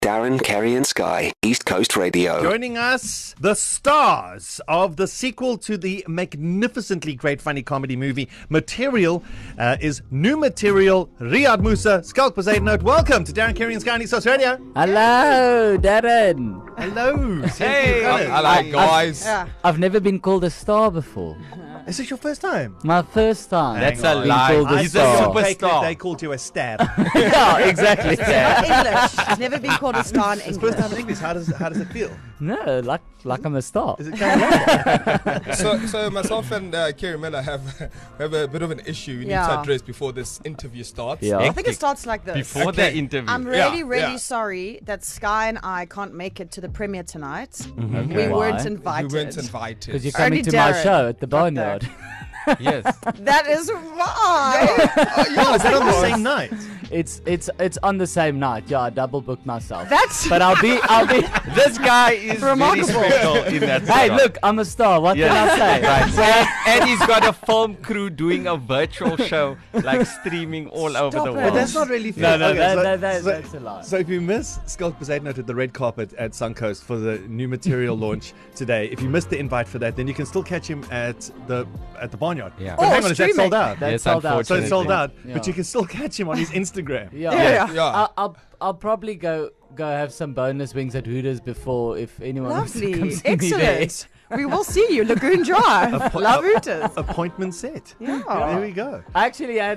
Darren, Kerry and Sky, East Coast Radio. Joining us, the stars of the sequel to the magnificently great funny comedy movie Material is new material, Riyadh Moosa, Skulk Poseidon. Welcome to Darren, Kerry and Sky, East Coast Radio. Hello, Darren. Hello. Hey. Hello, guys. I've never been called a star before. Is this your first time? My first time. That's Hang a on. lie. He's a superstar. They called you a stab. Yeah, exactly. English. He's never been called a star in It's English. first time in English. How does it feel? No, like I'm a star. Is it kind of like So myself and Kerry Miller have a bit of an issue we need to address before this interview starts. Yeah. I think it starts like this. Before the interview. I'm really, Yeah, really yeah. sorry that Sky and I can't make it to the premiere tonight. Okay. We Why? weren't We invited. weren't invited. Because you're Only coming to my Darren show at the got Barnyard. Yes. That is why. Oh, is that on the same night? It's on the same night. Yeah, I double booked myself. That's But I'll be. This guy is Remarkable. very special in that Hey, job. look, I'm a star. What can I say? Right. And he's got a film crew doing a virtual show, like streaming all over Stop the it. world. But that's not really fair. No, Okay, that's a lie. So if you miss Skulk Poseidon at the red carpet at Suncoast for the new material launch today, if you missed the invite for that, then you can still catch him at the Barnyard. Yeah. But Oh, hang on, is that streaming. sold out? That's Yes, sold out. So it's sold out, Yeah. but you can still catch him on his Instagram. Yeah. Yeah. I'll probably go have some bonus wings at Hooters before if anyone wants to come lovely. see me there. Excellent. We will see you, Lagoon Drive. Love Hooters. Appointment set. Yeah. There we go. I actually had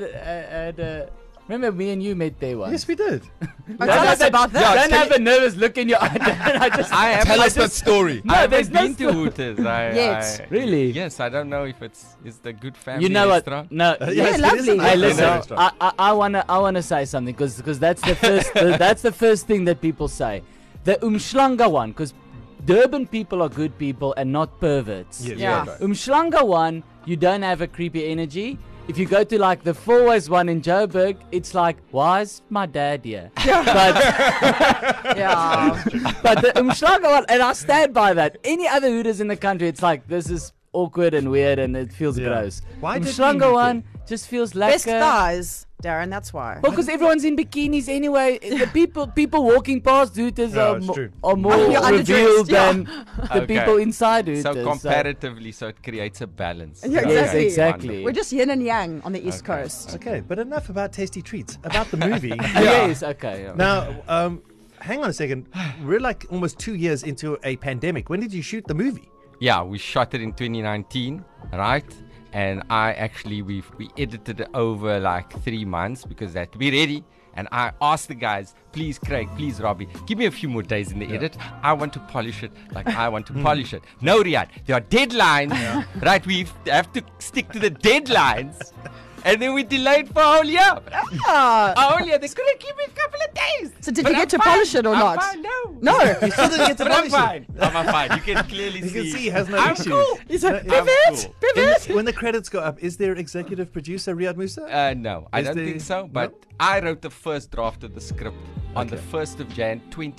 remember me and you met there once. Yes, we did. Oh, tell us about that. Don't have a nervous look in your eye. Tell us that story. I haven't there's no been to Hooters. Yet. Really? Yes, I don't know if it's the good family You know what? restaurant. No. Yes, it is lovely. a Hey, nice listen. restaurant. I wanna say something because that's the first that's the first thing that people say. The Umhlanga one, because Durban people are good people and not perverts. Yes, Yeah. right. Umhlanga one, you don't have a creepy energy. If you go to like the Fourways one in Joburg, it's like, why is my dad here? But the Umhlanga one, and I stand by that. Any other Hooters in the country, it's like, this is awkward and weird and it feels Yeah. gross. Why did we Umhlanga meet one just feels like Best thighs, Darren, that's why. well, because everyone's in bikinis anyway. The people walking past Hooters Yeah, it's true. are more You're revealed underdressed, yeah. than the Okay. people inside Hooters. So comparatively, so it creates a balance. Yeah, Yes, exactly. exactly. We're just yin and yang on the East Coast. Okay, but enough about tasty treats. About the movie. Yes, okay. Yeah. Now, hang on a second. We're like almost 2 years into a pandemic. When did you shoot the movie? Yeah, we shot it in 2019, right? And we edited it over like 3 months because that to be ready. And I asked the guys, please Craig, please Robbie, give me a few more days in the edit. I want to polish it like I want to polish it. No, Riyadh, there are deadlines, right? We have to stick to the deadlines. And then we delayed for a whole year. Ah. A whole year. They couldn't give me a couple of days. So did But you I'm get to fine. polish it or I'm not? Fine, no. No. You still didn't get to But I'm polish it. fine. I'm fine. You can clearly You see. can see he has no I'm issues. cool. He said, I'm pivot, cool. pivot. When the credits go up, is there executive producer Riyadh Moosa? No, I Is don't there- think so. But no? I wrote the first draft of the script on the Okay. 1st of Jan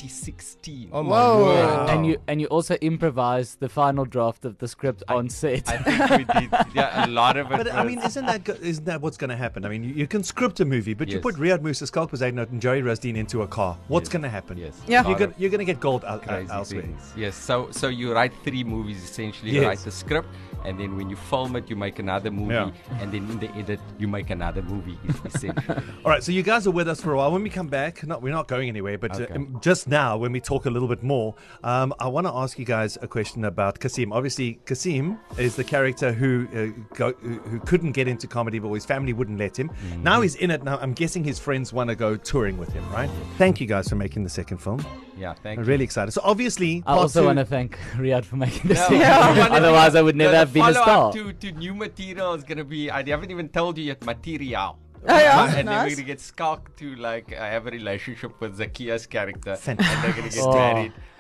2016. Oh my Whoa. word. And you also improvised the final draft of the script on set. I think we did. Yeah, a lot of it. But I was- mean, isn't that what's going to happen? I mean, you can script a movie, but you Yes. put Riyadh Moosa, Skulk Poseidon, and Joey Rasdeen into a car. What's Yes. going to happen? Yes. Yeah. You're going to get gold crazy elsewhere. things. Yes. So you write 3 movies essentially. You Yes. write the script, and then when you film it, you make another movie, Yeah. and then in the edit, you make another movie. Essentially. All right, so you guys are with us for a while. When we come back, we're not going anywhere, but Okay. just now, when we talk a little bit more, I want to ask you guys a question about Kasim. Obviously, Kasim is the character who couldn't get into comedy, but his family wouldn't let him. Mm-hmm. Now he's in it. Now I'm guessing his friends want to go touring with him, right? Thank you guys for making the second film. Yeah. Thank I'm you. really excited. So obviously, I part also two- want to thank Riyadh for making this. No, Otherwise, I would never have been a star. To new material is going to be, I haven't even told you yet, material. Oh, yeah. And then we're Nice. going to get Skulk to like have a relationship with Zakia's character. Fantastic. And they're going to get Oh. married.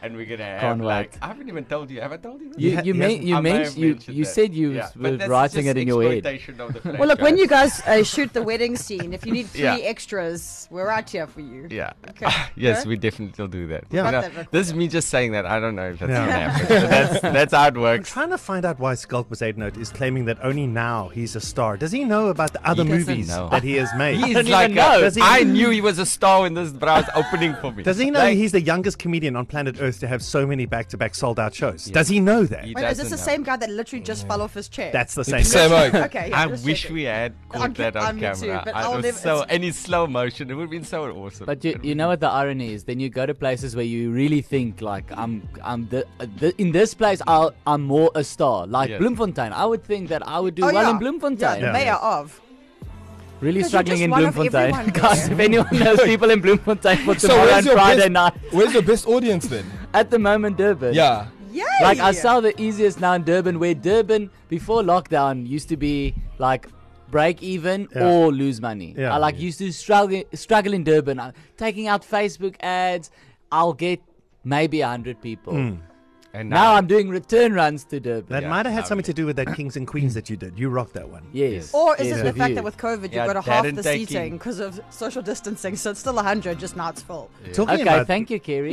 and we're gonna have Can't like wait. I haven't even told you. Have I told you? You Yeah, you, he men- hasn't- you, I may men- have you, mentioned you that. said you Yeah, were but that's writing just it in your head. exploitation of the Well, look, when franchise. you guys shoot the wedding scene, if you need 3 Yeah. extras, we're right here for you. Yeah. Okay. Yes, Okay? we definitely will do that. Yeah. Got You know, that recorded. this is me just saying that. I don't know if that's Yeah. gonna happen. But that's how it I'm works. trying to find out why Skulk Bezuidenhout is claiming that only now he's a star. Does he know about the other doesn't movies know. that he has made? He's don't like, even know. Does he- I knew he was a star when this browse opening for me. Does he know Like, he's the youngest comedian on planet Earth to have so many back-to-back sold-out shows? Does he know that? He Wait, is this doesn't the know. same guy that literally just fell off his chair? That's the same. Same guy. oak. Okay. Yeah, I just wish checking. we had caught I'm- that on I'm me camera. too, but I I'll was never- so it's- any slow motion. It would have been so awesome. But you know what the irony is? Then you go to places where you really think like in this place I'm more a star. Like Yes. Bloemfontein, I would think that I would do Oh, well yeah. in Bloemfontein. Yeah, Yeah. mayor of. Really 'Cause you're struggling just in one of Bloemfontein. everyone Guys, there. if anyone knows people in Bloemfontein for So tomorrow where's and your Friday best- night, Where's your best audience then? at the moment Durban. Yeah. Yay! Like I saw the easiest now in Durban, where Durban before lockdown used to be like break even Yeah. or lose money. Yeah. I like used to struggle in Durban. Taking out Facebook ads, I'll get maybe 100 people. and Now I'm doing return runs to Durban. That Yeah, might have had I something to do with that Kings and Queens that you did. You rocked that one. Yes. Or is Yes, it the with fact you. that with COVID you've Yeah, got to that half and the taking- seating because of social distancing, so it's still 100, just now it's full. Talking Okay, about thank you, Kerry.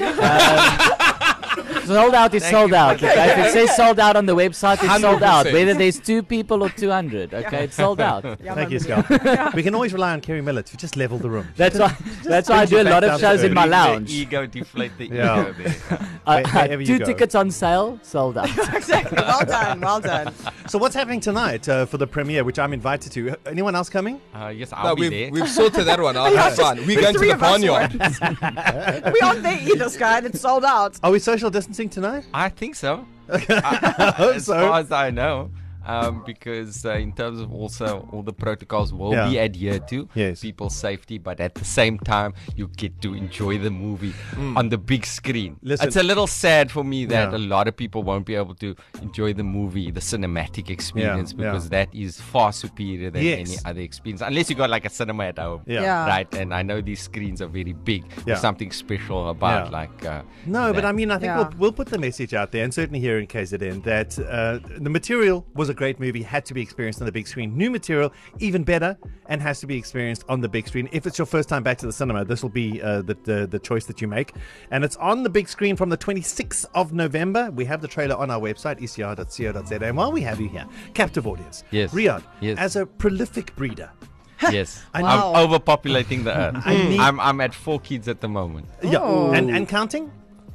Sold out is sold you. out. Okay? If it says sold out on the website, it's sold out. 100%. Whether there's 2 people or 200, okay, it's sold out. Yeah, Thank you, man, Scott. We can always rely on Kerry Miller to just level the room. That's why. That's why I brings do you a back lot down of to shows in earth. my The lounge. ego deflate the Yeah. ego there. Wherever you 2 go. tickets on sale, sold out. Exactly. Well done. Well done. So what's happening tonight for the premiere, which I'm invited to? Anyone else coming? Yes, No, I'll be there. we've sorted that one out. That's fine. We're going to three the of us barnyard. We aren't there either, Sky. It's sold out. Are we social distancing tonight? I think so. hope As so. far as I know. Because in terms of also all the protocols will Yeah. be adhered to, Yes. people's safety, but at the same time you get to enjoy the movie on the big screen. Listen- It's a little sad for me that Yeah. a lot of people won't be able to enjoy the movie, the cinematic experience, Yeah, because yeah. that is far superior than Yes. any other experience, unless you got like a cinema at home. Yeah. Yeah. Right, and I know these screens are very big. Yeah. There's something special about Yeah. like. No, but that. I mean, I think Yeah. we'll put the message out there, and certainly here in KZN, that the material was a great movie, had to be experienced on the big screen. New material, even better, and has to be experienced on the big screen. If it's your first time back to the cinema, this will be the choice that you make. And it's on the big screen from the 26th of November. We have the trailer on our website, ecr.co.za. And while we have you here, captive audience, Yes. Riyadh, Yes. as a prolific breeder, Yes, I Wow. I'm overpopulating the earth. need- I'm at 4 kids at the moment. yeah, Oh. and counting.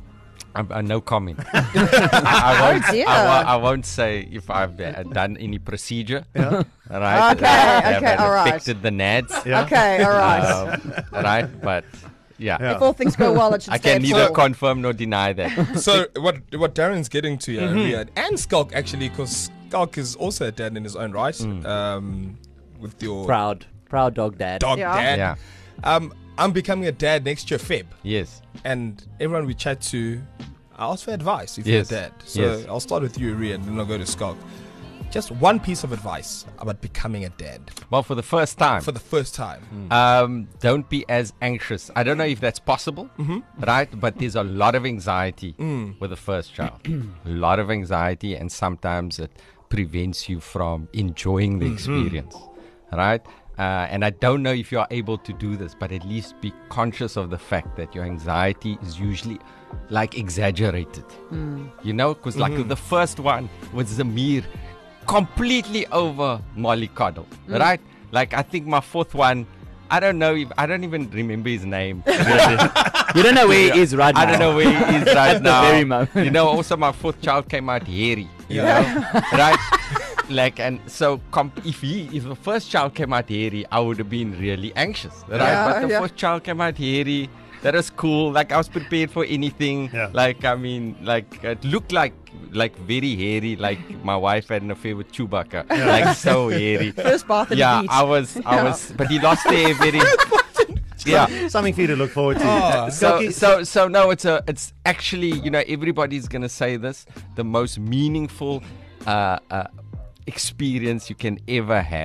No comment. I won't. dear. I won't say if I've done any procedure. Yeah. Right. Okay, Have okay, all right. affected the nads. Yeah. Okay, all right. Right, but yeah. Yeah. If all things go well, it should I stay can at neither full. confirm nor deny that. So what Darren's getting to, Riyadh, and Skulk actually, because Skulk is also a dad in his own right. With your Proud dog dad. dog Yeah. dad. Yeah. I'm becoming a dad next year, Feb. Yes. And everyone we chat to, I ask for advice if Yes. you're a dad. So Yes. I'll start with you, Riyadh, and then I'll go to Skulk. Just one piece of advice about becoming a dad Well, for the first time. for the first time. Don't be as anxious. I don't know if that's possible, right? But there's a lot of anxiety with the first child. A lot of anxiety, and sometimes it prevents you from enjoying the experience, right? And I don't know if you are able to do this, but at least be conscious of the fact that your anxiety is usually like exaggerated. You know, because like the first one with Zamir, completely over mollycoddle, right? Like I think my fourth one, I don't even remember his name. You don't know where he is right now. I don't know where he is right At the now. very moment. You know, also my fourth child came out hairy. You know, right? Like, and so if the first child came out hairy, I would have been really anxious, right? Yeah, But the yeah. fourth child came out hairy. That was cool. Like I was prepared for anything. Yeah. Like I mean, like it looked like very hairy. Like my wife had an affair with Chewbacca. Like so hairy. First bath in Yeah, the beach. I was, but he lost there very. Yeah. Something for you to look forward to. So no, it's actually, you know, everybody's gonna say this, the most meaningful experience you can ever have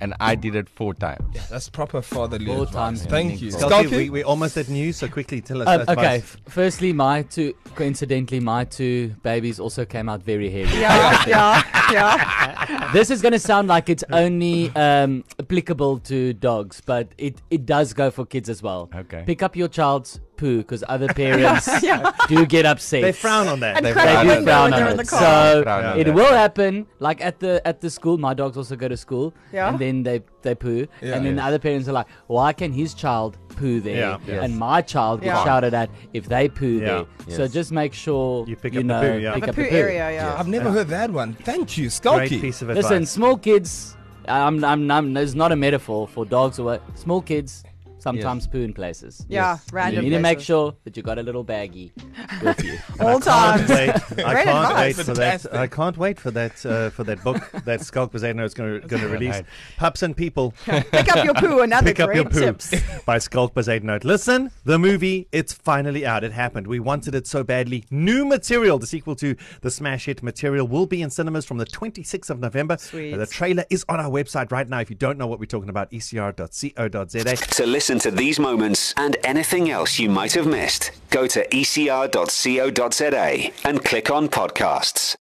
and I did it 4 times. That's proper fatherly 4 advice. times Thank you. Skulky, we're almost at news, so quickly tell us. Okay, firstly, coincidentally, my 2 babies also came out very heavy. Yeah. This is going to sound like it's only applicable to dogs, but it does go for kids as well. Okay. Pick up your child's poo because other parents do get upset. They frown on that. And They crack They the do window frown when on they're in it. the car. So Frown on it that. will happen, like at the school. My dogs also go to school, Yeah. and then they poo, Yeah. and then the other parents are like, "Why can his child poo there, Yeah. Yes. and my child gets Yeah. shouted at if they poo Yeah. there?" So Yes. just make sure You pick up the poo, yeah. pick The up poo the poo. area, yeah. I've never heard that one. Thank you, Great Skulky. piece of advice. Listen, small kids. There's not a metaphor for dogs or what. Small kids sometimes poo in places. Yeah, You random need to make places. sure that you got a little baggie with you. All times. I Great can't wait advice. for that. I can't wait for that book that Skulk Bazeno is going to release. Pups and People. Pick up your poo, another Pick up your great poo tips. by Skulk Bazeno. Listen, the movie, it's finally out. It happened. We wanted it so badly. New Material, the sequel to the smash hit Material, will be in cinemas from the 26th of November. Sweet. The trailer is on our website right now. If you don't know what we're talking about, ecr.co.za. To listen to these moments and anything else you might have missed, go to ecr.co.za and click on podcasts.